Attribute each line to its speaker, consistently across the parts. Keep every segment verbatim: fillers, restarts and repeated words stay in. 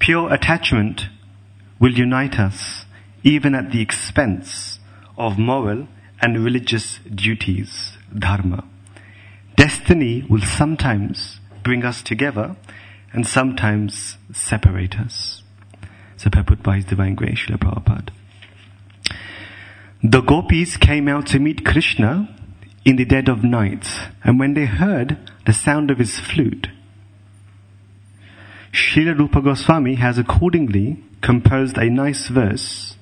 Speaker 1: Pure attachment will unite us even at the expense of moral and religious duties, dharma. Destiny will sometimes bring us together and sometimes separate us. So put by His Divine Grace, Srila Prabhupada. The gopis came out to meet Krishna in the dead of night, and when they heard the sound of his flute, Srila Rupa Goswami has accordingly composed a nice verse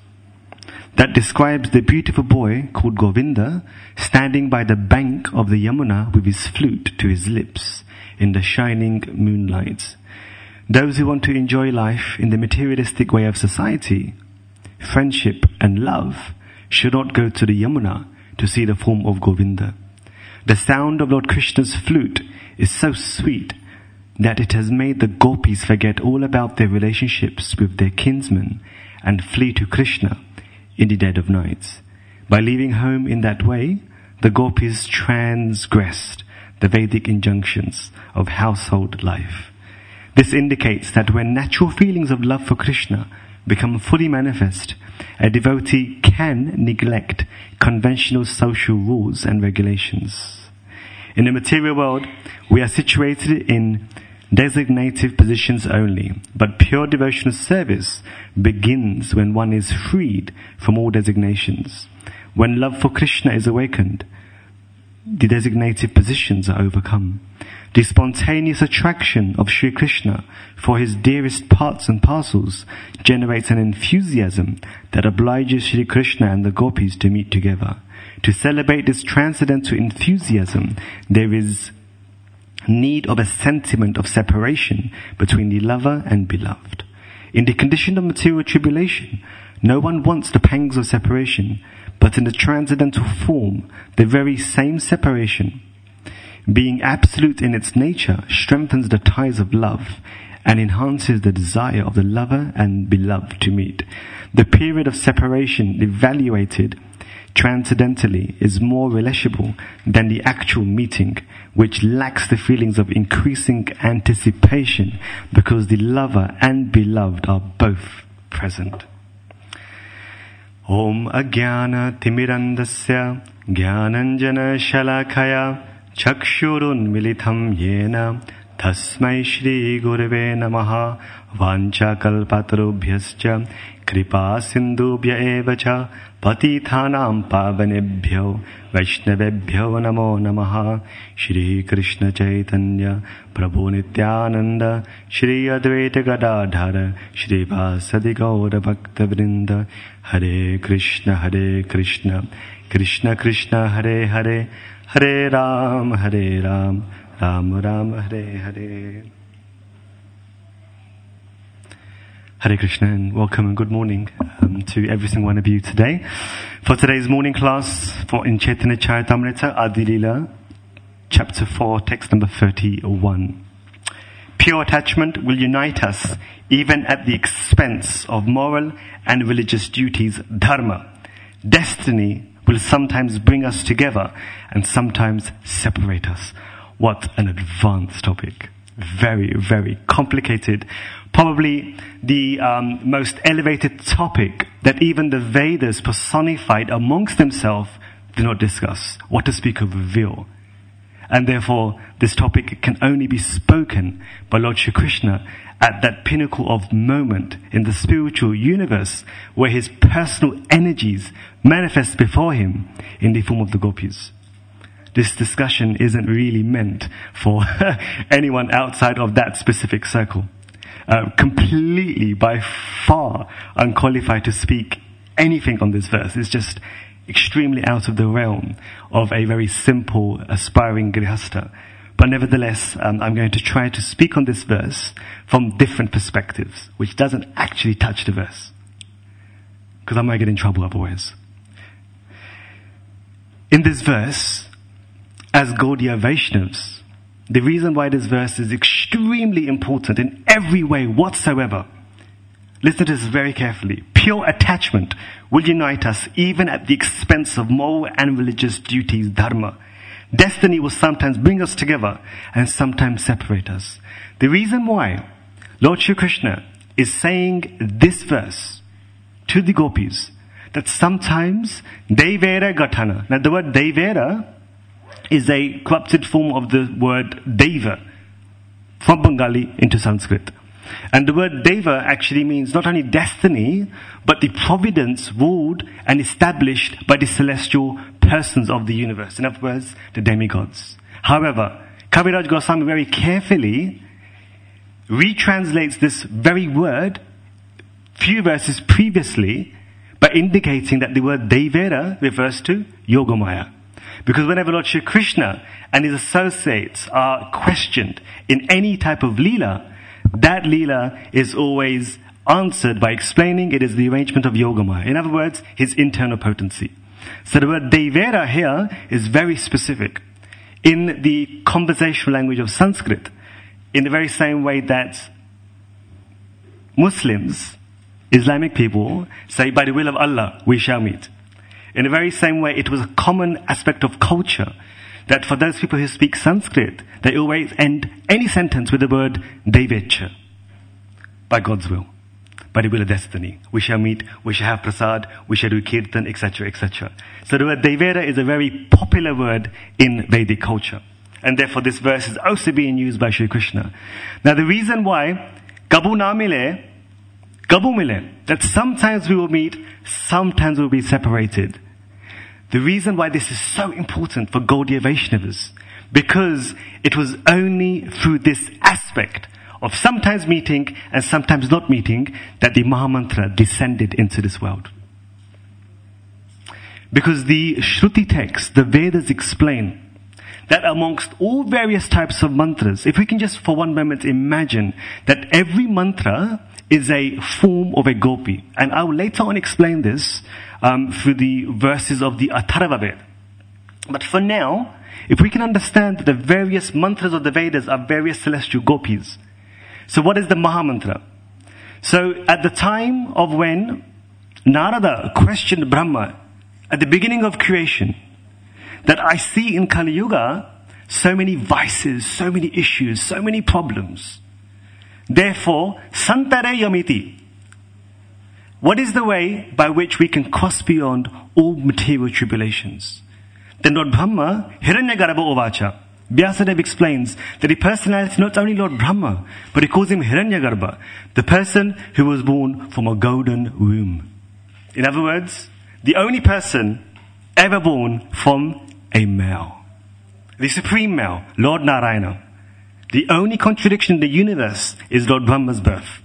Speaker 1: that describes the beautiful boy called Govinda standing by the bank of the Yamuna with his flute to his lips in the shining moonlight. Those who want to enjoy life in the materialistic way of society, friendship and love, should not go to the Yamuna to see the form of Govinda. The sound of Lord Krishna's flute is so sweet that it has made the gopis forget all about their relationships with their kinsmen and flee to Krishna in the dead of night. By leaving home in that way, the gopis transgressed the Vedic injunctions of household life. This indicates that when natural feelings of love for Krishna become fully manifest, a devotee can neglect conventional social rules and regulations. In the material world, we are situated in designative positions only, but pure devotional service begins when one is freed from all designations. When love for Krishna is awakened, the designative positions are overcome. The spontaneous attraction of Sri Krishna for his dearest parts and parcels generates an enthusiasm that obliges Sri Krishna and the gopis to meet together. To celebrate this transcendental enthusiasm, there is need of a sentiment of separation between the lover and beloved. In the condition of material tribulation, no one wants the pangs of separation, but in the transcendental form, the very same separation, being absolute in its nature, strengthens the ties of love and enhances the desire of the lover and beloved to meet. The period of separation evaluated transcendentally is more relishable than the actual meeting, which lacks the feelings of increasing anticipation because the lover and beloved are both present. Om Ajnana Timirandasya Jnananjana Shalakaya Chakshurun Militam Yena Tasmai Shri Gurave Namaha Vancha Kalpatarubhyascha Kripa Sindhubhya Evacha Patithanam Pavanebhyo Vaishnavebhyo Namo Namaha Shri Krishna Chaitanya Prabhu Nityananda Shri Advaita Gadadhara Shri Vasadi Gaura Bhakta Vrinda Hare Krishna Hare Krishna Krishna Krishna Hare Hare Hare Ram Hare Ram Ram Ram Hare Hare. Hare Krishna and welcome and good morning um, to every single one of you today. For today's morning class for in Chaitanya Charitamrita, Adi Leela, chapter four, text number thirty-one. Pure attachment will unite us even at the expense of moral and religious duties, dharma. Destiny will sometimes bring us together and sometimes separate us. What an advanced topic. Very, very complicated. Probably the um, most elevated topic that even the Vedas personified amongst themselves do not discuss. What to speak of reveal. And therefore, this topic can only be spoken by Lord Shri Krishna at that pinnacle of moment in the spiritual universe where his personal energies manifest before him in the form of the gopis. This discussion isn't really meant for anyone outside of that specific circle. Uh, completely, by far, unqualified to speak anything on this verse. It's just extremely out of the realm of a very simple, aspiring grihasta. But nevertheless, um, I'm going to try to speak on this verse from different perspectives, which doesn't actually touch the verse. Because I might get in trouble otherwise. In this verse, as Gaudiya Vaishnavas, the reason why this verse is extremely important in every way whatsoever, listen to this very carefully. Pure attachment will unite us even at the expense of moral and religious duties, dharma. Destiny will sometimes bring us together and sometimes separate us. The reason why Lord Shri Krishna is saying this verse to the gopis, that sometimes Devera Gatana. Now the word Devera is a corrupted form of the word Deva from Bengali into Sanskrit. And the word Deva actually means not only destiny, but the providence ruled and established by the celestial persons of the universe. In other words, the demigods. However, Kaviraj Goswami very carefully retranslates this very word few verses previously by indicating that the word Devera refers to Yogamaya. Because whenever Lord Shri Krishna and his associates are questioned in any type of Leela, that Leela is always answered by explaining it is the arrangement of Yogamaya. In other words, his internal potency. So the word Devera here is very specific. In the conversational language of Sanskrit, in the very same way that Muslims, Islamic people, say, by the will of Allah, we shall meet. In the very same way, it was a common aspect of culture that for those people who speak Sanskrit, they always end any sentence with the word Devecha. By God's will. By the will of destiny. We shall meet, we shall have prasad, we shall do kirtan, et cetera, et cetera. So the word Devera is a very popular word in Vedic culture. And therefore this verse is also being used by Shri Krishna. Now the reason why Gabu na mile, Gabu mile, that sometimes we will meet, sometimes we will be separated. The reason why this is so important for Gaudiya Vaishnavas, because it was only through this aspect of sometimes meeting and sometimes not meeting that the Mahamantra descended into this world. Because the Shruti text, the Vedas explain that amongst all various types of mantras, if we can just for one moment imagine that every mantra is a form of a gopi. And I will later on explain this um, through the verses of the Atharva Veda. But for now, if we can understand that the various mantras of the Vedas are various celestial gopis. So what is the Mahamantra? So at the time of when Narada questioned Brahma at the beginning of creation, that I see in Kali Yuga so many vices, so many issues, so many problems. Therefore, Santare Yamiti. What is the way by which we can cross beyond all material tribulations? Then Lord Brahma, Hiranyagarbha Ovacha, Vyasadeva explains that the personality not only Lord Brahma, but he calls him Hiranyagarbha, the person who was born from a golden womb. In other words, the only person ever born from a male. The supreme male, Lord Narayana. The only contradiction in the universe is Lord Brahma's birth.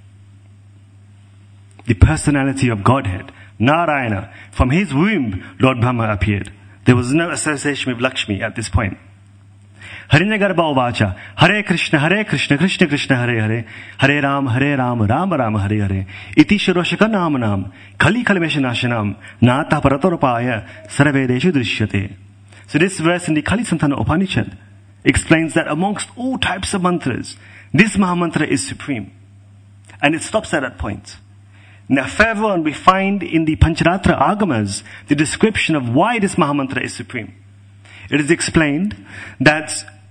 Speaker 1: The personality of Godhead, Narayana. From his womb, Lord Brahma appeared. There was no association with Lakshmi at this point. Hiranyagarbha Ovacha, Hare Krishna, Hare Krishna, Krishna Krishna, Hare Hare, Hare Ram, Hare Ram, Ram Ram, Hare Hare, Iti Shiroshaka Namanam, Kali Kalmesha Nashanam, Nata Paratorapaya, Sarvedeshu Drishyate. So this verse in the Kali Santana Upanishad explains that amongst all types of mantras, this Mahamantra is supreme. And it stops at that point. Now further on we find in the Pancharatra Agamas the description of why this Mahamantra is supreme. It is explained that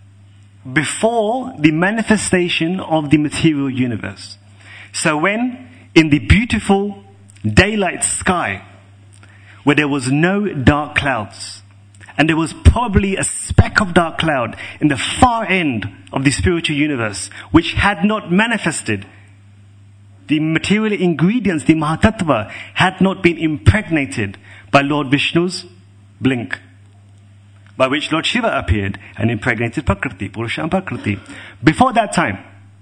Speaker 1: before the manifestation of the material universe, so when in the beautiful daylight sky, where there was no dark clouds, and there was probably a speck of dark cloud in the far end of the spiritual universe, which had not manifested. The material ingredients, the Mahatattva, had not been impregnated by Lord Vishnu's blink, by which Lord Shiva appeared and impregnated Prakriti, Purusha and Prakriti. Before that time,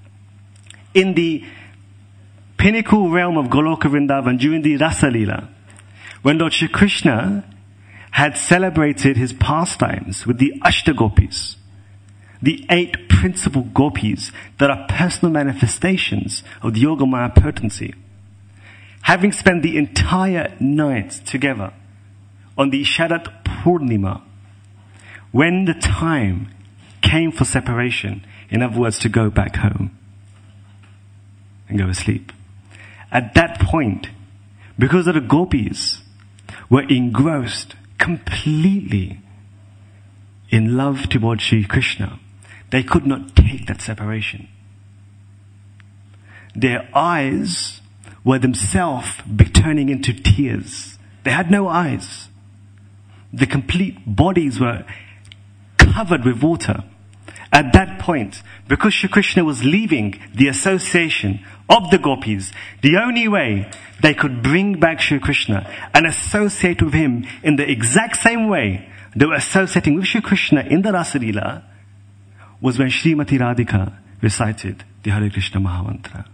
Speaker 1: in the pinnacle realm of Goloka Vrindavan, during the Rasa Leela, when Lord Shri Krishna had celebrated his pastimes with the Ashtagopis, the eight principal gopis that are personal manifestations of the Yogamaya potency. Having spent the entire night together on the Sharat Purnima, when the time came for separation, in other words, to go back home and go to sleep, at that point, because of the gopis were engrossed completely in love towards Shri Krishna, they could not take that separation. their eyes were themselves be turning into tears. They had no eyes. The complete bodies were covered with water. At that point, because Shri Krishna was leaving the association of the gopis, the only way they could bring back Shri Krishna and associate with him in the exact same way they were associating with Shri Krishna in the Rasa Leela was when Srimati Radhika recited the Hare Krishna Mahamantra.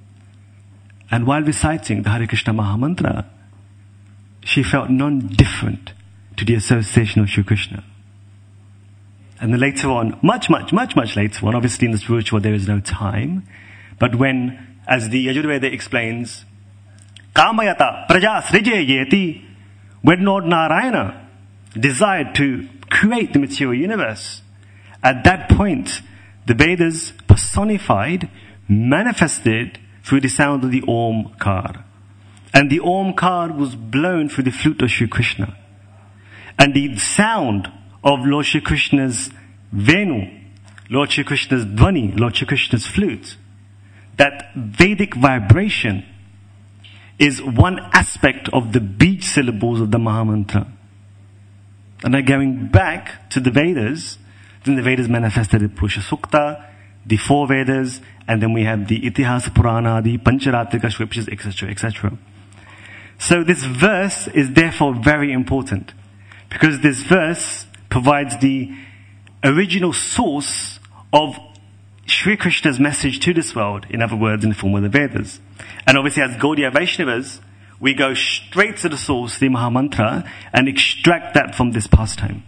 Speaker 1: And while reciting the Hare Krishna Mahamantra, she felt none different to the association of Shri Krishna. And then later on, much, much, much, much later on, obviously in the spiritual there is no time, but when, as the Yajurveda explains, Kamayata praja srije yeti, when Lord Narayana desired to create the material universe, at that point, the Vedas personified, manifested through the sound of the Omkar. And the Omkar was blown through the flute of Shri Krishna. And the sound of Lord Shri Krishna's Venu, Lord Shri Krishna's Dvani, Lord Shri Krishna's flute, that Vedic vibration is one aspect of the beach syllables of the Mahamantra. And then going back to the Vedas, then the Vedas manifested the Purusha Sukta, the four Vedas, and then we have the Itihasa Purana, the Pancharatrika scriptures, et cetera, et cetera. So this verse is therefore very important, because this verse provides the original source of Shri Krishna's message to this world, in other words, in the form of the Vedas. And obviously as Gaudiya Vaishnavas, we go straight to the source, the Mahamantra, and extract that from this pastime.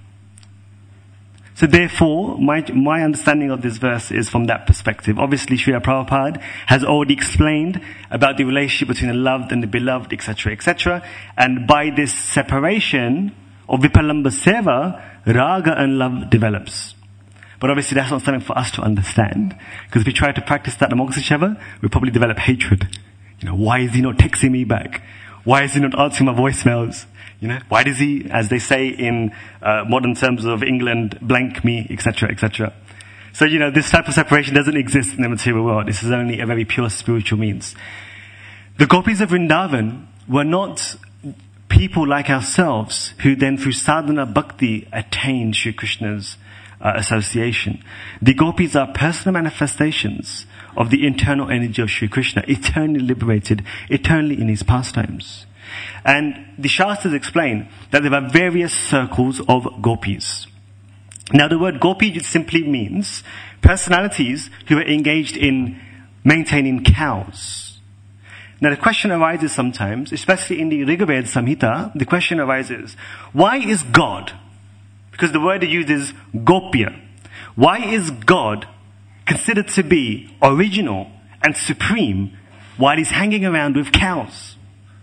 Speaker 1: So therefore, my, my understanding of this verse is from that perspective. Obviously, Srila Prabhupada has already explained about the relationship between the loved and the beloved, et cetera, et cetera. And by this separation of Vipalamba Seva, Raga and love develops. But obviously that's not something for us to understand, because if we try to practice that amongst each other, we probably develop hatred. You know, why is he not texting me back? Why is he not answering my voicemails? You know, why does he, as they say in uh, modern terms of England, blank me, et cetera, et cetera. So, you know, this type of separation doesn't exist in the material world. This is only a very pure spiritual means. The gopis of Vrindavan were not people like ourselves who then through sadhana bhakti attained Shri Krishna's uh, association. The gopis are personal manifestations of the internal energy of Shri Krishna, eternally liberated, eternally in his pastimes. And the Shastras explain that there are various circles of gopis. Now the word gopi just simply means personalities who are engaged in maintaining cows. Now the question arises sometimes, especially in the Rigveda Samhita, the question arises, why is God, because the word used is gopya, why is God considered to be original and supreme while he's hanging around with cows?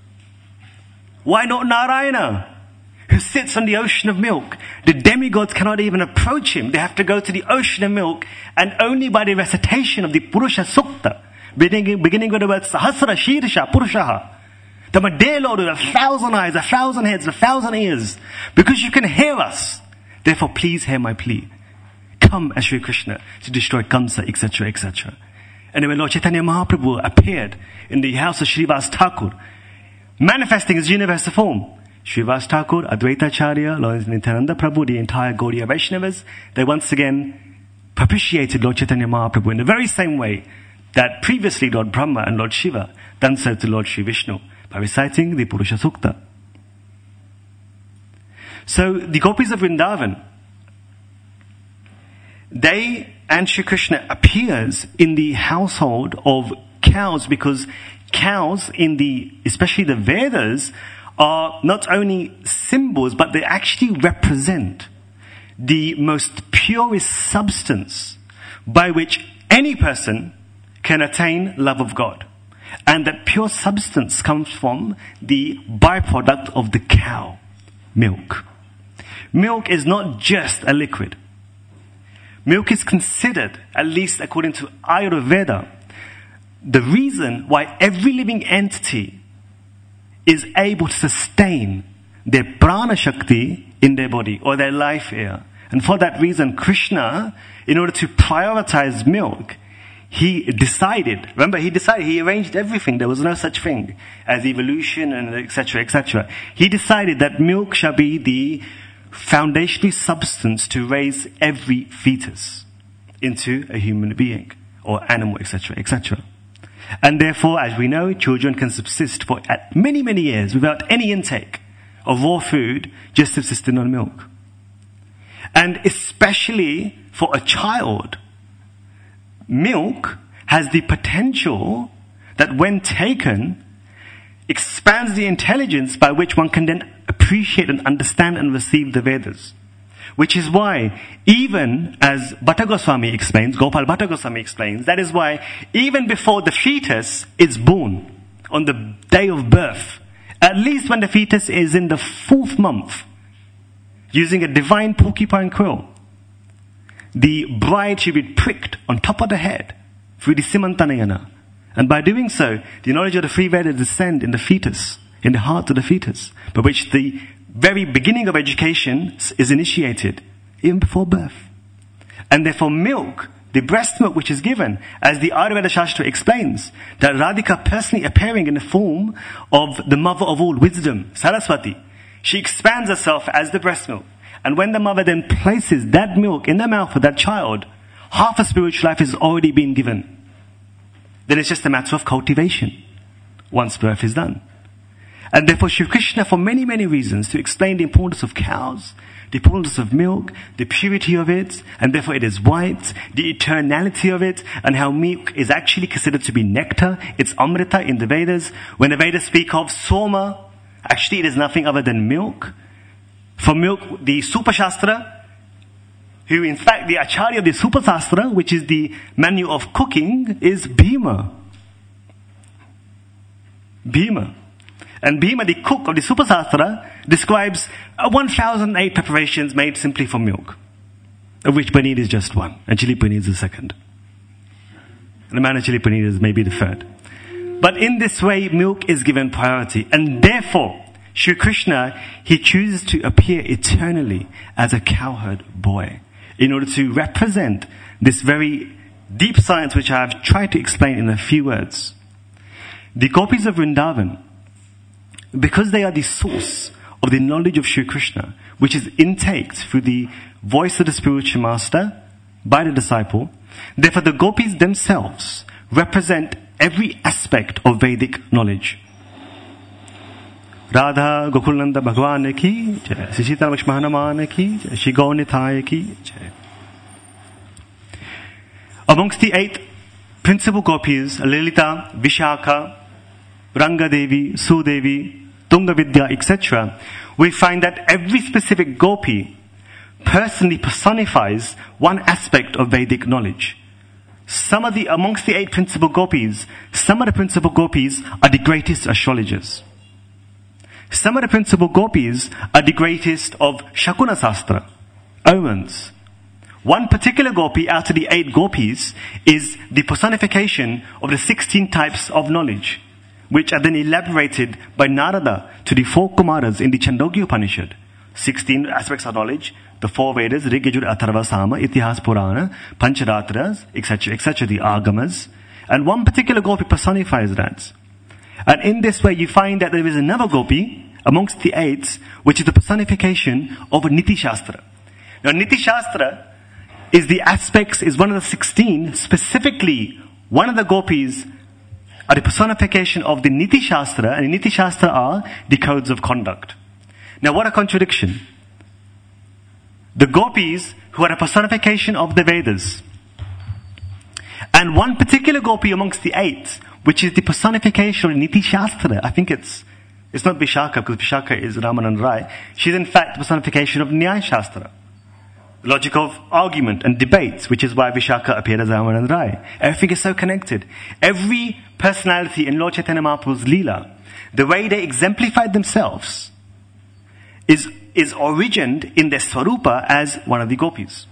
Speaker 1: Why not Narayana, who sits on the ocean of milk? The demigods cannot even approach him. They have to go to the ocean of milk, and only by the recitation of the Purusha Sukta, beginning, beginning with the word Sahasra Shirsha Purushaha, the dear Lord with a thousand eyes, a thousand heads, a thousand ears, because you can hear us, therefore please hear my plea. Come as Shri Krishna to destroy Kamsa, et cetera, et cetera. And when Lord Chaitanya Mahaprabhu appeared in the house of Srivas Thakur, manifesting his universal form, Srivas Thakur, Advaita Acharya, Lord Nityananda Prabhu, the entire Gaudiya Vaishnavas, they once again propitiated Lord Chaitanya Mahaprabhu in the very same way that previously Lord Brahma and Lord Shiva done so to Lord Shri Vishnu, by reciting the Purusha Sukta. So the gopis of Vrindavan, they and Shri Krishna appears in the household of cows, because cows in the, especially the Vedas, are not only symbols, but they actually represent the most purest substance by which any person can attain love of God. And that pure substance comes from the byproduct of the cow, milk. Milk is not just a liquid. Milk is considered, at least according to Ayurveda, the reason why every living entity is able to sustain their prana shakti in their body or their life here. And for that reason, Krishna, in order to prioritize milk, he decided, remember he decided, he arranged everything. There was no such thing as evolution and et cetera, et cetera. He decided that milk shall be the foundational substance to raise every fetus into a human being or animal, et cetera, et cetera. And therefore, as we know, children can subsist for many, many years without any intake of raw food, just subsisting on milk. And especially for a child, milk has the potential that when taken, expands the intelligence by which one can then appreciate and understand and receive the Vedas. Which is why, even as Bhatta Goswami explains, Gopal Bhatta Goswami explains, that is why even before the fetus is born, on the day of birth, at least when the fetus is in the fourth month, using a divine porcupine quill, the bride should be pricked on top of the head through the Simantanayana. And by doing so, the knowledge of the three Vedas descend in the fetus, in the heart of the fetus, by which the very beginning of education is initiated, even before birth. And therefore milk, the breast milk which is given, as the Ayurveda Shastra explains, that Radhika personally appearing in the form of the mother of all wisdom, Saraswati, she expands herself as the breast milk. And when the mother then places that milk in the mouth of that child, half a spiritual life has already been given. Then it's just a matter of cultivation once birth is done. And therefore Shri Krishna, for many, many reasons, to explain the importance of cows, the importance of milk, the purity of it, and therefore it is white, the eternality of it, and how milk is actually considered to be nectar, it's amrita in the Vedas. When the Vedas speak of soma, actually it is nothing other than milk. For milk, the Supashastra, who in fact the Acharya of the Supashastra, which is the manual of cooking, is Bhima. Bhima. And Bhima, the cook of the Supashastra, describes uh, one thousand eight preparations made simply from milk, of which paneer is just one, and chili paneer is the second. And the man of chili paneer is maybe the third. But in this way, milk is given priority, and therefore, Shri Krishna, he chooses to appear eternally as a cowherd boy, in order to represent this very deep science which I have tried to explain in a few words. The gopis of Vrindavan, because they are the source of the knowledge of Shri Krishna, which is intaked through the voice of the spiritual master by the disciple, therefore the gopis themselves represent every aspect of Vedic knowledge. Radha Gokulnanda Bhagwan ki jai, Sishita Lakshmana ki jai, Shri Gaunithaya ki jai. Amongst the eight principal gopis, Lalita, Vishakha, Rangadevi, Sudevi, Tungavidya, et cetera, we find that every specific gopi personally personifies one aspect of Vedic knowledge. Some of the, amongst the eight principal gopis, some of the principal gopis are the greatest astrologers. Some of the principal gopis are the greatest of Shakuna Sastra, omens. One particular gopi out of the eight gopis is the personification of the sixteen types of knowledge, which are then elaborated by Narada to the four Kumaras in the Chandogya Upanishad. sixteen aspects of knowledge, the four Vedas, Rig, Yajur, Atharva, Sama, Itihas, Purana, Pancharatras, et cetera, et cetera, the Agamas. And one particular gopi personifies that. And in this way you find that there is another gopi amongst the eight, which is the personification of Niti Shastra. Now Niti Shastra is the aspects, is one of the sixteen, specifically one of the gopis are the personification of the Niti Shastra, and the Niti Shastra are the codes of conduct. Now what a contradiction. The gopis who are a personification of the Vedas, and one particular gopi amongst the eight, which is the personification of Niti Shastra. I think it's, it's not Vishakha, because Vishakha is Ramanand Rai. She's in fact the personification of Nyaya Shastra. Logic of argument and debates, which is why Vishakha appeared as Ramanand Rai. Everything is so connected. Every personality in Lord Chaitanya Mahaprabhu's Leela, the way they exemplified themselves, is, is origined in their Swarupa as one of the gopis.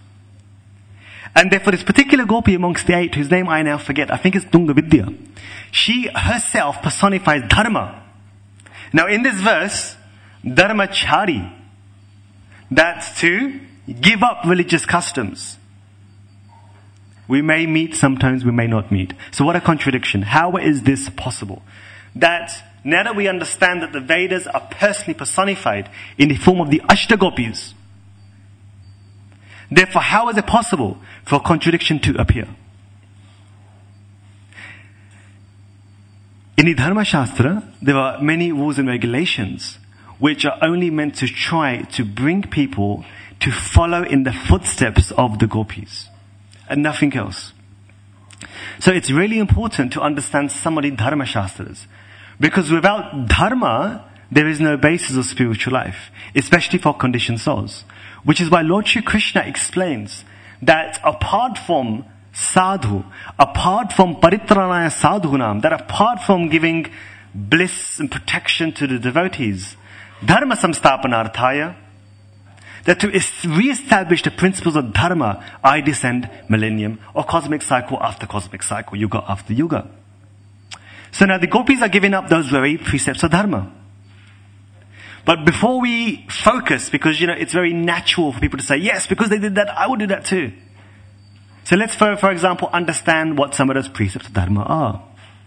Speaker 1: And therefore this particular gopi amongst the eight, whose name I now forget, I think it's Tungavidya, she herself personifies Dharma. Now in this verse, Dharmachari, that's to give up religious customs. We may meet, sometimes we may not meet. So what a contradiction. How is this possible? That now that we understand that the Vedas are personally personified in the form of the Ashtagopis, therefore how is it possible for a contradiction to appear? In the Dharma Shastra, there are many rules and regulations which are only meant to try to bring people to follow in the footsteps of the gopis and nothing else. So it's really important to understand some of the Dharma Shastras, because without Dharma, there is no basis of spiritual life, especially for conditioned souls. Which is why Lord Shri Krishna explains that apart from sadhu, apart from paritranaya sadhunam, that apart from giving bliss and protection to the devotees, dharma samstapanarthaya, that to re-establish the principles of dharma, I descend millennium or cosmic cycle after cosmic cycle, yuga after yuga. So now the gopis are giving up those very precepts of dharma. But before we focus, because you know it's very natural for people to say, yes, because they did that, I would do that too. So let's, for, for example, understand what some of those precepts of dharma are.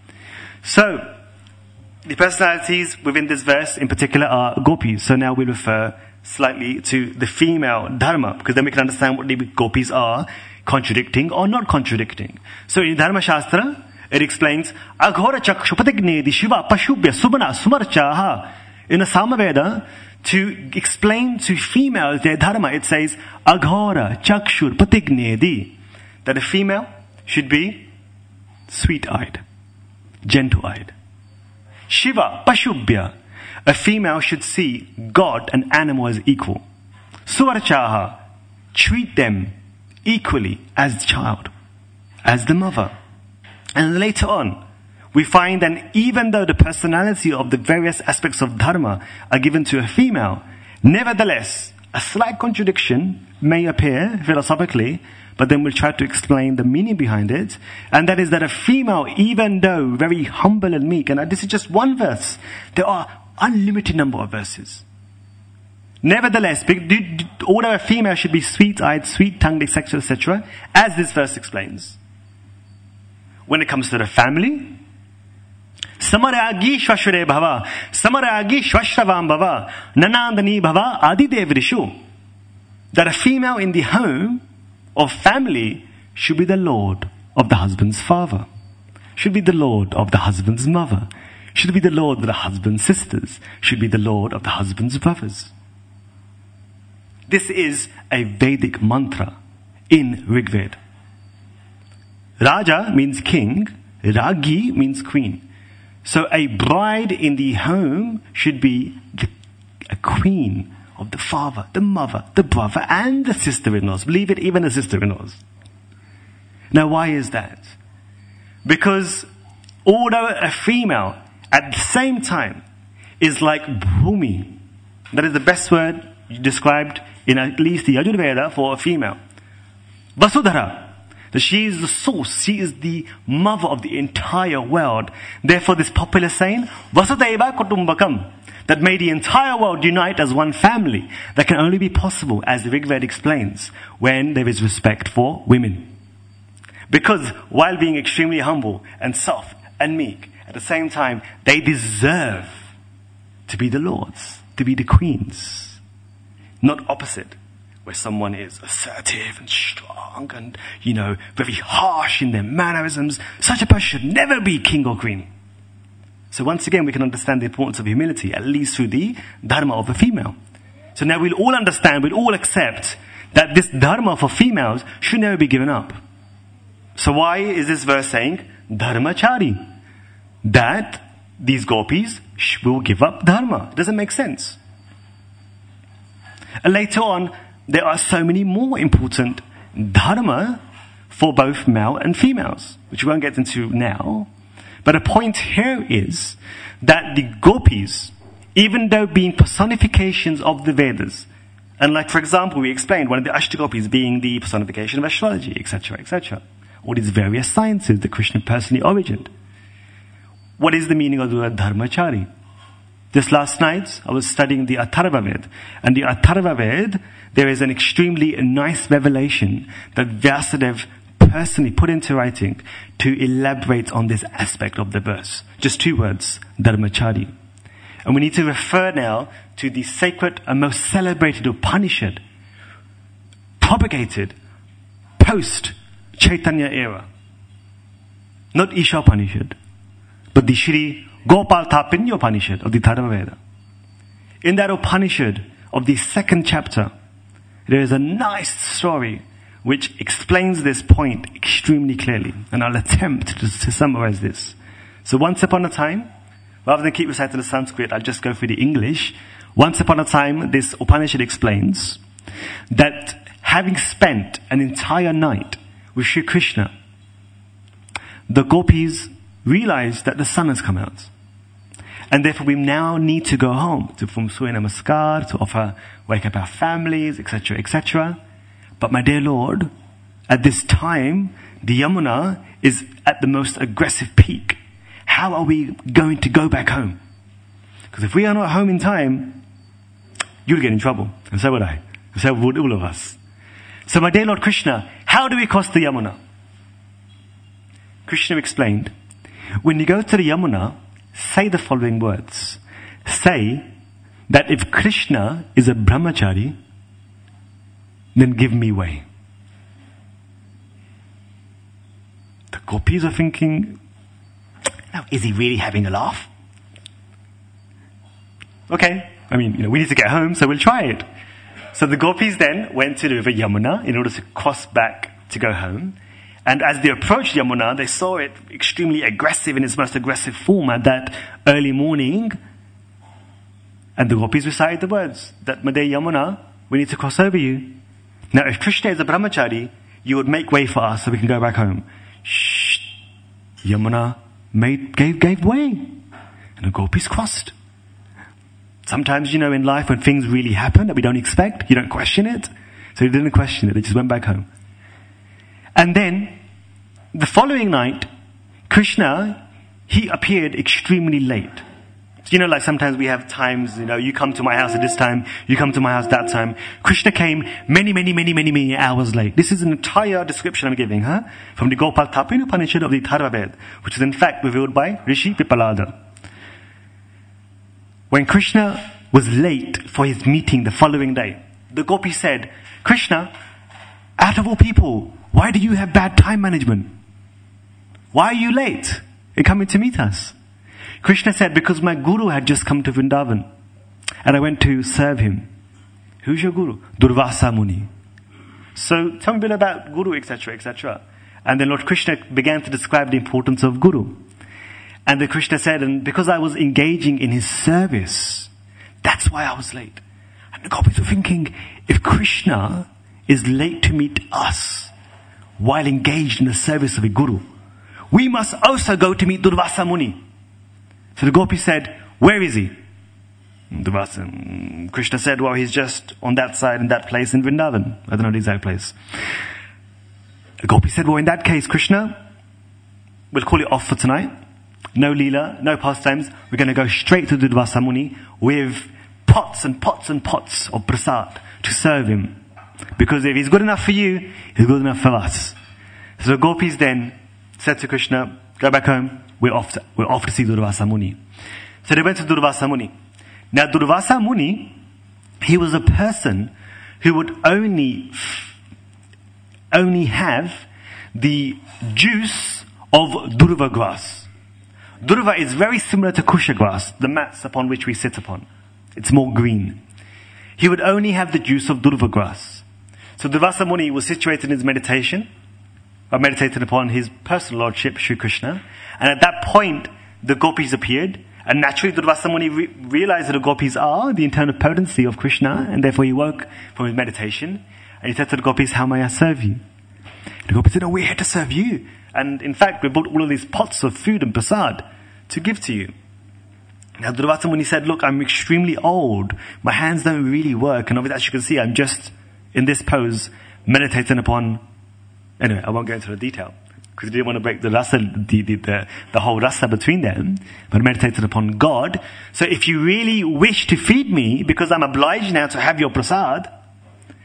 Speaker 1: So, the personalities within this verse in particular are gopis. So now we refer slightly to the female dharma, because then we can understand what the gopis are, contradicting or not contradicting. So in Dharma Shastra, it explains, Aghora chakshupatigni shiva pashubhya subana sumarchaha. In the Samaveda, to explain to females their dharma, it says, Aghora chakshur patignedi. That a female should be sweet-eyed, gentle-eyed. Shiva, Pashubhya. A female should see God and animal as equal. Suvarchaha. Treat them equally as the child, as the mother. And later on, we find that even though the personality of the various aspects of dharma are given to a female, nevertheless, a slight contradiction may appear philosophically, but then we'll try to explain the meaning behind it. And that is that a female, even though very humble and meek, and this is just one verse, there are unlimited number of verses. Nevertheless, although a female should be sweet-eyed, sweet-tongued, et cetera, et cetera, as this verse explains. When it comes to the family, Samaragi Shwashure Bhava, Samaragi Shwashravam Bhava, Nanandani Bhava, Adidevrishu. That a female in the home of family should be the lord of the husband's father, should be the lord of the husband's mother, should be the lord of the husband's sisters, should be the lord of the husband's brothers. This is a Vedic mantra in Rigved. Raja means king, Ragi means queen. So a bride in the home should be the, a queen of the father, the mother, the brother, and the sister-in-laws. Believe it, even the sister-in-laws. Now, why is that? Because although a female at the same time is like Bhumi, that is the best word described in at least the Yajurveda for a female. Vasudhara, that she is the source, she is the mother of the entire world. Therefore, this popular saying, Vasudhaiva Kutumbakam, that may the entire world unite as one family, that can only be possible, as the Rigveda explains, when there is respect for women. Because while being extremely humble and soft and meek, at the same time, they deserve to be the lords, to be the queens. Not opposite, where someone is assertive and strong and, you know, very harsh in their mannerisms. Such a person should never be king or queen. So once again, we can understand the importance of humility, at least through the dharma of a female. So now we'll all understand, we'll all accept that this dharma for females should never be given up. So why is this verse saying, dharmachari? That these gopis will give up dharma. It doesn't make sense. And later on, there are so many more important dharma for both male and females, which we won't get into now. But the point here is that the gopis, even though being personifications of the Vedas, and like for example, we explained one of the Ashtagopis being the personification of astrology, et cetera, et cetera. All these various sciences that Krishna personally origined. What is the meaning of the word dharmachari? Just last night, I was studying the Atharva Ved, and the Atharva Ved, there is an extremely nice revelation that Vyasadeva personally put into writing to elaborate on this aspect of the verse. Just two words, Dharmachari. And we need to refer now to the sacred and most celebrated Upanishad, propagated post Chaitanya era. Not Isha Upanishad, but the Shri Gopal Tapinya Upanishad of the Tharvaveda. In that Upanishad of the second chapter, there is a nice story which explains this point extremely clearly. And I'll attempt to, to summarize this. So once upon a time, rather than keep reciting the Sanskrit, I'll just go through the English. Once upon a time, this Upanishad explains that having spent an entire night with Shri Krishna, the gopis realized that the sun has come out. And therefore we now need to go home to perform Surya Namaskar, to offer, wake up our families, et cetera, et cetera. But my dear Lord, at this time, the Yamuna is at the most aggressive peak. How are we going to go back home? Because if we are not home in time, you'll get in trouble. And so would I. And so would all of us. So my dear Lord Krishna, how do we cross the Yamuna? Krishna explained, when you go to the Yamuna, say the following words. Say that if Krishna is a brahmachari, then give me way. The gopis are thinking, now, is he really having a laugh? Okay, I mean, you know, we need to get home, so we'll try it. So the gopis then went to the river Yamuna in order to cross back to go home. And as they approached Yamuna, they saw it extremely aggressive in its most aggressive form at that early morning. And the gopis recited the words that, my dear Yamuna, we need to cross over you. Now, if Krishna is a brahmachari, you would make way for us so we can go back home. Shh. Yamuna made, gave, gave way. And the gopis crossed. Sometimes, you know, in life when things really happen that we don't expect, you don't question it. So they didn't question it, they just went back home. And then, the following night, Krishna, he appeared extremely late. So, you know, like sometimes we have times, you know, you come to my house at this time, you come to my house that time. Krishna came many, many, many, many, many hours late. This is an entire description I'm giving, huh? From the Gopal Tapinya Upanishad of the Tharvaveda, which is in fact revealed by Rishi Pipalada. When Krishna was late for his meeting the following day, the gopi said, Krishna, out of all people, why do you have bad time management? Why are you late in coming to meet us? Krishna said, because my guru had just come to Vrindavan and I went to serve him. Who's your guru? Durvasa Muni. So tell me a bit about guru, et cetera, et cetera. And then Lord Krishna began to describe the importance of guru. And then Krishna said, and because I was engaging in his service, that's why I was late. And the gopis were thinking, if Krishna is late to meet us while engaged in the service of a guru, we must also go to meet Durvasa Muni. So the gopi said, where is he? Durvasa, Krishna said, well, he's just on that side in that place in Vrindavan. I don't know the exact place. The gopi said, well, in that case, Krishna, we'll call it off for tonight. No leela, no pastimes. We're going to go straight to Durvasa Muni with pots and pots and pots of prasad to serve him. Because if he's good enough for you, he's good enough for us. So the gopis then said to Krishna, go back home, we're off to, we're off to see Durvasa Muni. So they went to Durvasa Muni. Now Durvasa Muni, he was a person who would only, only have the juice of durva grass. Durva is very similar to kusha grass, the mats upon which we sit upon. It's more green. He would only have the juice of durva grass. So Durvasa Muni was situated in his meditation, or meditated upon his personal lordship, Shri Krishna. And at that point, the gopis appeared. And naturally, Durvasa Muni re- realized that the gopis are the internal potency of Krishna. And therefore he woke from his meditation. And he said to the gopis, how may I serve you? And the gopis said, oh, we're here to serve you. And in fact, we brought all of these pots of food and prasad to give to you. Now Durvasa Muni said, look, I'm extremely old. My hands don't really work. And obviously, as you can see, I'm just in this pose, meditating upon... Anyway, I won't go into the detail. Because he didn't want to break the rasa, the, the, the, the whole rasa between them. But meditated upon God. So if you really wish to feed me, because I'm obliged now to have your prasad,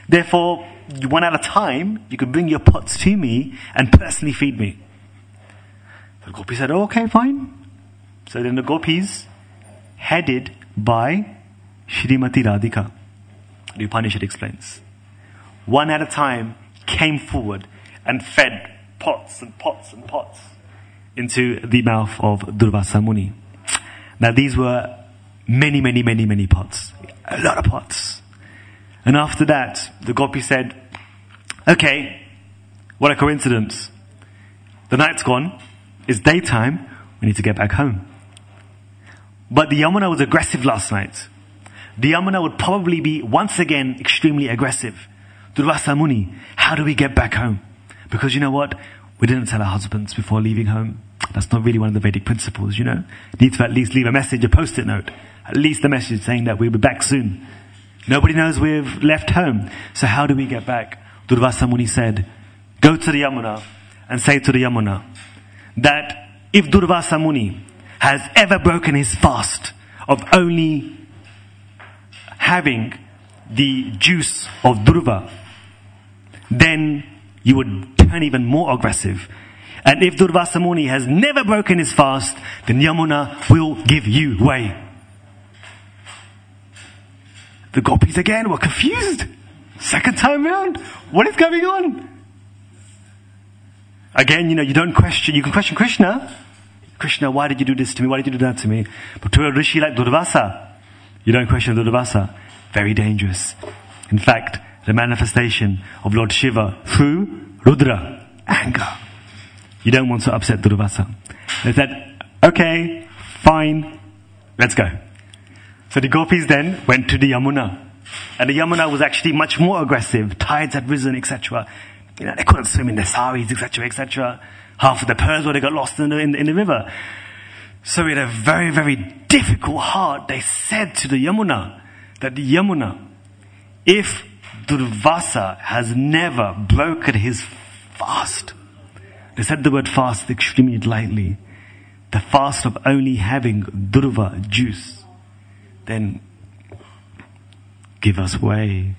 Speaker 1: Therefore, one at a time, you could bring your pots to me and personally feed me. The gopis said, oh, okay, fine. So then the gopis, headed by Shrimati Radhika, the Upanishad explains, one at a time came forward and fed pots and pots and pots into the mouth of Durvasa Muni. Now these were many, many, many, many pots. A lot of pots. And after that, the gopi said, okay, what a coincidence. The night's gone. It's daytime. We need to get back home. But the Yamuna was aggressive last night. The Yamuna would probably be once again extremely aggressive. Durvasa Muni, how do we get back home? Because you know what? We didn't tell our husbands before leaving home. That's not really one of the Vedic principles, you know. Need to at least leave a message, a post-it note. At least a message saying that we'll be back soon. Nobody knows we've left home. So how do we get back? Durvasa Muni said, go to the Yamuna and say to the Yamuna that if Durvasa Muni has ever broken his fast of only having the juice of Durva, then you would turn even more aggressive. And if Durvasa Muni has never broken his fast, then Yamuna will give you way. The gopis again were confused. Second time round. What is going on? Again, you know, you don't question, you can question Krishna. Krishna, why did you do this to me? Why did you do that to me? But to a rishi like Durvasa, you don't question Durvasa. Very dangerous. In fact, the manifestation of Lord Shiva through Rudra, anger. You don't want to upset Durvasa. They said, okay, fine, let's go. So the gopis then went to the Yamuna. And the Yamuna was actually much more aggressive. Tides had risen, et cetera. You know, they couldn't swim in their saris, et cetera, et cetera. Half of the pearls were they got lost in the, in, in the river. So in a very, very difficult heart, they said to the Yamuna that the Yamuna, if Durvasa has never broken his fast, they said the word fast extremely lightly, the fast of only having Durva juice, then give us way.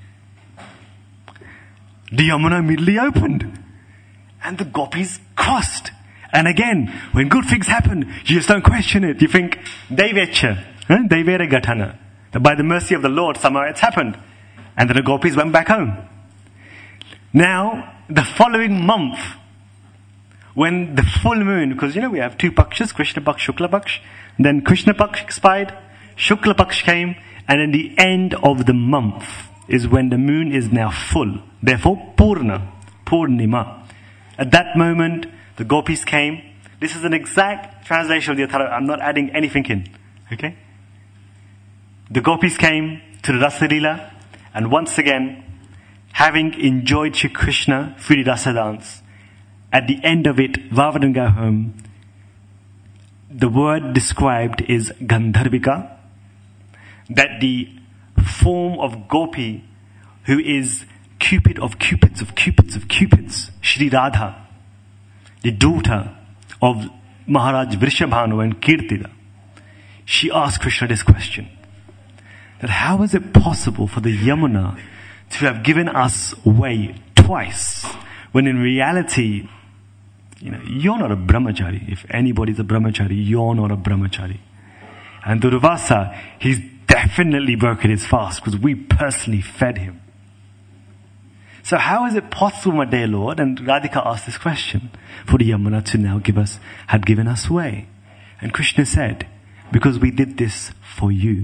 Speaker 1: The Yamuna immediately opened and the gopis crossed. And again, when good things happen, you just don't question it. You think, Devecha, Devera Gatana, that by the mercy of the Lord, somehow it's happened. And then the gopis went back home. Now, the following month, when the full moon, because you know we have two Pakshas, Krishna Paksh, Shukla Paksh, then Krishna Paksh expired, Shukla Paksh came, and in the end of the month is when the moon is now full. Therefore, Purna, Purnima. At that moment, the gopis came. This is an exact translation of the Athara. I'm not adding anything in. Okay? The gopis came to the Rasa Leela, and once again, having enjoyed Shri Krishna through the Rasa dance, at the end of it, rather than go home, the word described is Gandharvika, that the form of Gopi, who is Cupid of Cupids of Cupids of Cupids, Shri Radha, the daughter of Maharaj Vrishabhanu and Kirtida, she asked Krishna this question, that how is it possible for the Yamuna to have given us way twice, when in reality, you know, you're not a brahmachari. If anybody's a brahmachari, you're not a brahmachari. And Durvasa, he's definitely broken his fast because we personally fed him. So how is it possible, my dear Lord? And Radhika asked this question, for the Yamuna to now give us, had given us way. And Krishna said, because we did this for you.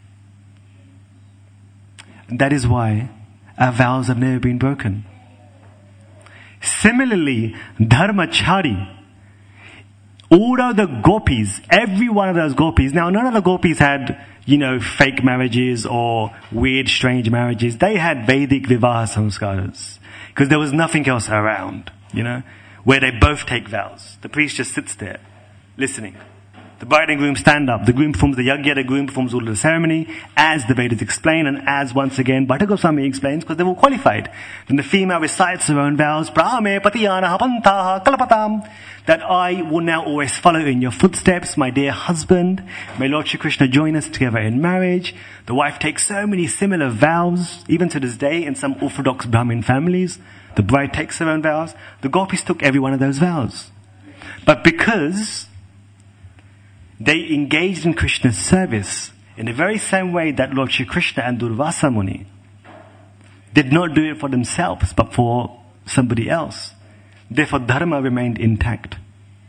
Speaker 1: And that is why our vows have never been broken. Similarly, Dharmachari, all of the gopis, every one of those gopis, now none of the gopis had, you know, fake marriages or weird, strange marriages. They had Vedic Vivaha Samskaras. Because there was nothing else around, you know, where they both take vows. The priest just sits there, listening. The bride and groom stand up. The groom performs the yagya, the groom performs all of the ceremony, as the Vedas explain, and as once again Bhatta Goswami explains, because they're all qualified. Then the female recites her own vows, Brahme patiyana hapantaha kalapatam, that I will now always follow in your footsteps, my dear husband. May Lord Shri Krishna join us together in marriage. The wife takes so many similar vows, even to this day in some orthodox Brahmin families. The bride takes her own vows. The gopis took every one of those vows. But because they engaged in Krishna's service in the very same way that Lord Shri Krishna and Durvasa Muni did not do it for themselves but for somebody else, therefore dharma remained intact.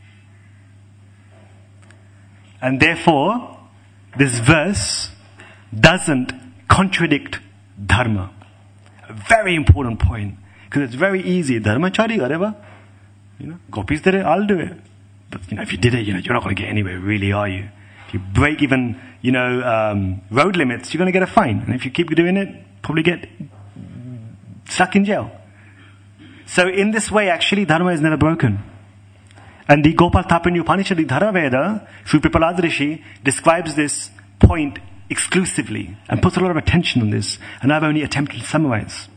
Speaker 1: And therefore this verse doesn't contradict dharma. A very important point, because it's very easy. Dharmachari, whatever, you know, gopis did it, I'll do it. But, you know, if you did it, you know, you're not going to get anywhere, really, are you? If you break even, you know, um, road limits, you're going to get a fine. And if you keep doing it, probably get stuck in jail. So in this way, actually, dharma is never broken. And the Gopal Tapani Upanishad, the Dharma Veda, Sri Pipalad Rishi, describes this point exclusively and puts a lot of attention on this. And I've only attempted to summarize.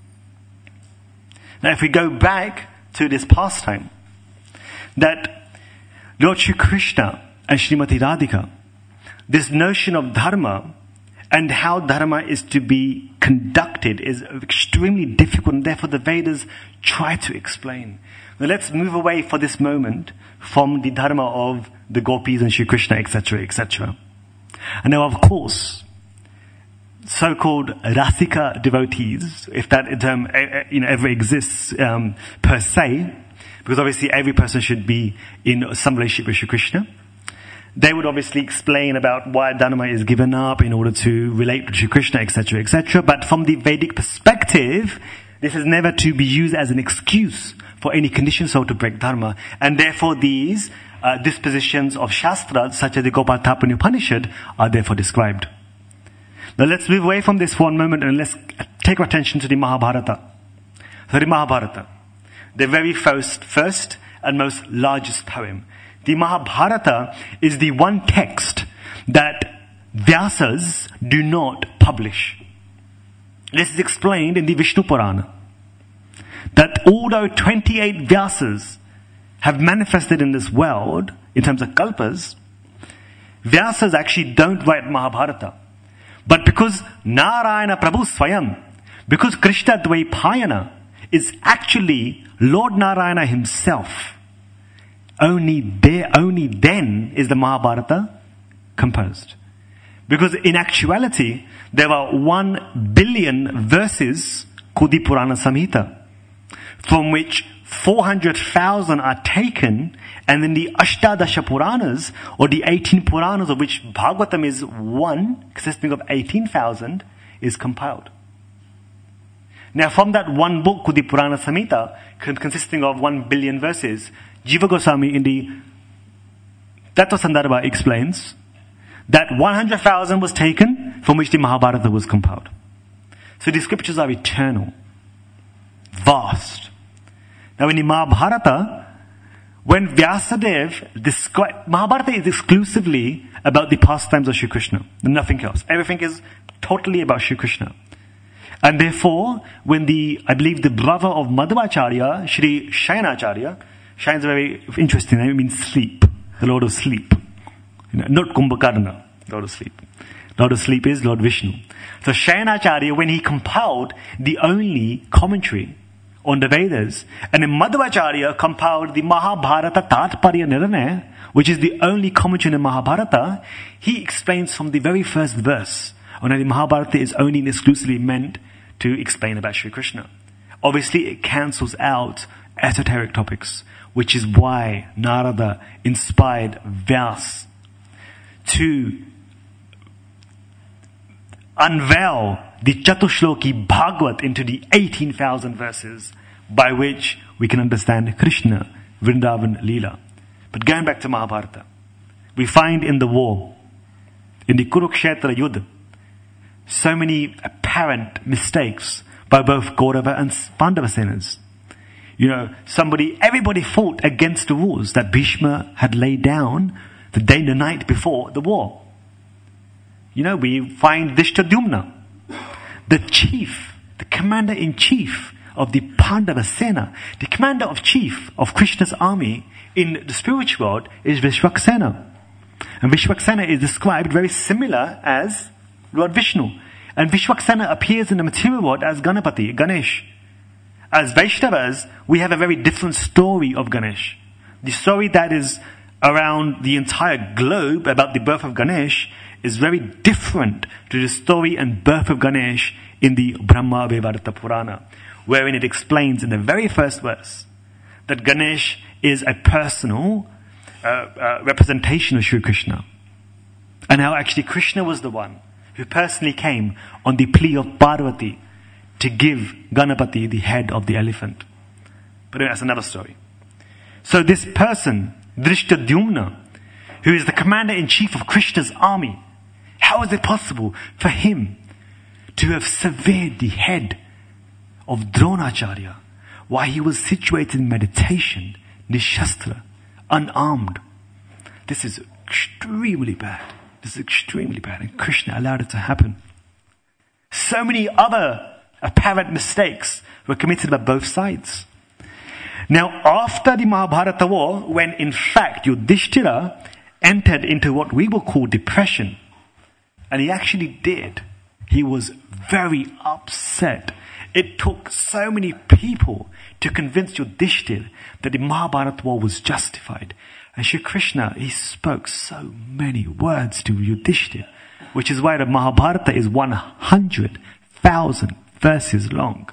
Speaker 1: Now, if we go back to this pastime, that Lord Shri Krishna and Srimati Radhika, this notion of dharma and how dharma is to be conducted is extremely difficult, and therefore the Vedas try to explain. Now let's move away for this moment from the dharma of the gopis and Shri Krishna, et cetera, et cetera. And now, of course, so-called rasika devotees, if that term you know, ever exists um, per se, because obviously every person should be in some relationship with Shri Krishna. They would obviously explain about why dharma is given up in order to relate to Shri Krishna, et cetera, et cetera. But from the Vedic perspective, this is never to be used as an excuse for any conditioned soul to break dharma. And therefore these uh, dispositions of Shastras, such as the Gopal Tapani Upanishad, are therefore described. Now let's move away from this for one moment and let's take our attention to the Mahabharata. So the Mahabharata, the very first, first and most largest poem. The Mahabharata is the one text that Vyasas do not publish. This is explained in the Vishnu Purana. That although twenty-eight Vyasas have manifested in this world, in terms of kalpas, Vyasas actually don't write Mahabharata. But because Narayana Prabhu Swayam, because Krishna Dvaipayana is actually Lord Narayana himself, only there, only then is the Mahabharata composed. Because in actuality, there are one billion verses called the Purana Samhita, from which four hundred thousand are taken, and then the Ashtadasha Puranas, or the eighteen Puranas, of which Bhagavatam is one, consisting of eighteen thousand, is compiled. Now from that one book, called the Purana Samhita, consisting of one billion verses, Jiva Goswami in the Tattva Sandarbha explains that one hundred thousand was taken, from which the Mahabharata was compiled. So the scriptures are eternal, vast. Now in the Mahabharata, when Vyasadeva describes, Mahabharata is exclusively about the pastimes of Shri Krishna, nothing else. Everything is totally about Shri Krishna. And therefore, when the, I believe the brother of Madhvacharya, Shri Shayanacharya, Shayan is a very interesting name, it means sleep, the Lord of sleep. You know, not Kumbhakarna, Lord of sleep. Lord of sleep is Lord Vishnu. So Shayanacharya, when he compiled the only commentary on the Vedas, and then Madhvacharya compiled the Mahabharata Tatparya Nirnaya, which is the only commentary in the Mahabharata, he explains from the very first verse on how the Mahabharata is only and exclusively meant to explain about Shri Krishna. Obviously, it cancels out esoteric topics, which is why Narada inspired Vyas to unveil the Chatushloki Bhagavat into the eighteen thousand verses by which we can understand Krishna, Vrindavan, Leela. But going back to Mahabharata, we find in the war, in the Kurukshetra Yuddha, so many apparent mistakes by both Kaurava and Pandava Senas. You know, somebody, everybody fought against the rules that Bhishma had laid down the day and the night before the war. You know, we find Dhishtadyumna, the chief, the commander-in-chief of the Pandava Sena, the commander-of-chief of Krishna's army in the spiritual world is Vishwaksena. And Vishwaksena is described very similar as Lord Vishnu. And Vishwaksena appears in the material world as Ganapati, Ganesh. As Vaishnavas, we have a very different story of Ganesh. The story that is around the entire globe about the birth of Ganesh is very different to the story and birth of Ganesh in the Brahma Vaivarta Purana, wherein it explains in the very first verse that Ganesh is a personal uh, uh, representation of Sri Krishna. And how actually Krishna was the one who personally came on the plea of Parvati to give Ganapati the head of the elephant. But that's another story. So this person, Dhishtadyumna, who is the commander-in-chief of Krishna's army, how is it possible for him to have severed the head of Dronacharya while he was situated in meditation, nishastra, unarmed? This is extremely bad. This is extremely bad. And Krishna allowed it to happen. So many other apparent mistakes were committed by both sides. Now, after the Mahabharata war, when in fact Yudhishthira entered into what we will call depression, and he actually did, he was very upset. It took so many people to convince Yudhishthira that the Mahabharata war was justified. And Shri Krishna, he spoke so many words to Yudhishthira, which is why the Mahabharata is one hundred thousand verses long.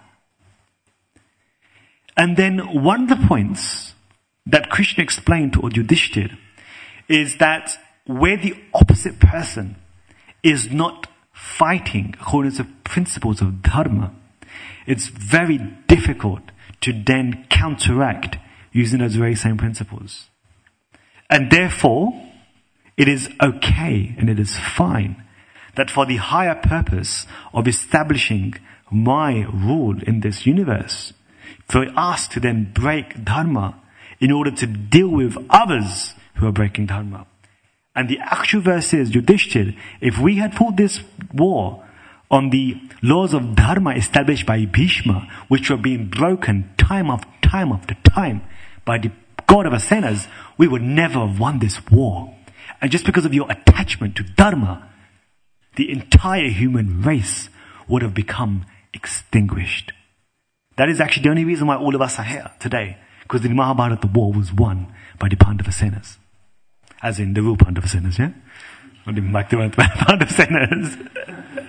Speaker 1: And then one of the points that Krishna explained to Yudhishthira is that where the opposite person is not fighting according to the principles of dharma, it's very difficult to then counteract using those very same principles. And therefore, it is okay and it is fine that for the higher purpose of establishing my rule in this universe, for us to then break dharma in order to deal with others who are breaking dharma. And the actual verse is, Yudhishthira, if we had fought this war on the laws of dharma established by Bhishma, which were being broken time after time after time by the God of Asenas, we would never have won this war. And just because of your attachment to dharma, the entire human race would have become extinguished. That is actually the only reason why all of us are here today. Because the Mahabharata war was won by the Pandavasenas. As in the real Pandavasenas, yeah? Not the Pandavasenas.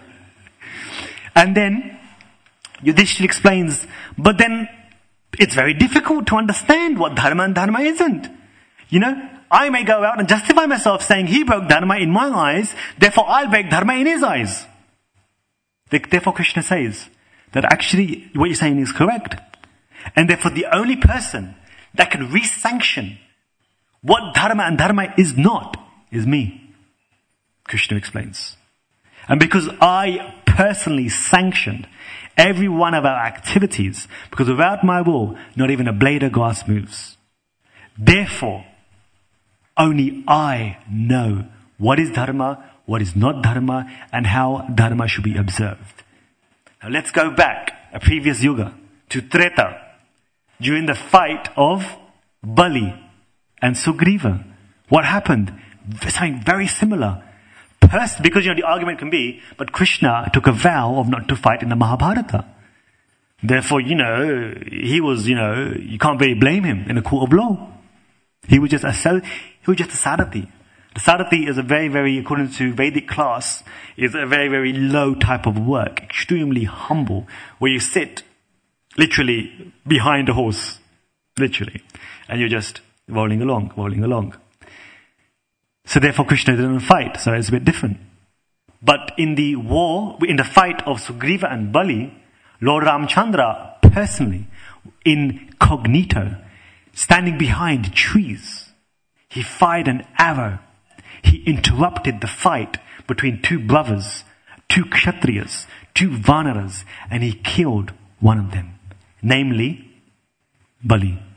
Speaker 1: And then Yudhishthira explains, but then it's very difficult to understand what dharma and dharma isn't. You know, I may go out and justify myself saying he broke dharma in my eyes, therefore I'll break dharma in his eyes. Therefore Krishna says that actually what you're saying is correct. And therefore the only person that can re-sanction what dharma and dharma is not is me. Krishna explains. And because I personally sanctioned every one of our activities, because without my will, not even a blade of grass moves. Therefore, only I know what is dharma, what is not dharma, and how dharma should be observed. Now let's go back a previous yuga to Treta, during the fight of Bali and Sugriva. What happened? Something very similar. First, because you know the argument can be, but Krishna took a vow of not to fight in the Mahabharata. Therefore, you know, he was, you know, you can't really blame him in a court of law. He was just a he was just a Sarathi. The Sarathi is a very, very, according to Vedic class, is a very, very low type of work, extremely humble, where you sit literally behind a horse, literally, and you're just rolling along, rolling along. So therefore Krishna didn't fight, so it's a bit different. But in the war, in the fight of Sugriva and Bali, Lord Ramchandra personally, incognito, standing behind trees, he fired an arrow. He interrupted the fight between two brothers, two Kshatriyas, two Vanaras, and he killed one of them, namely Bali.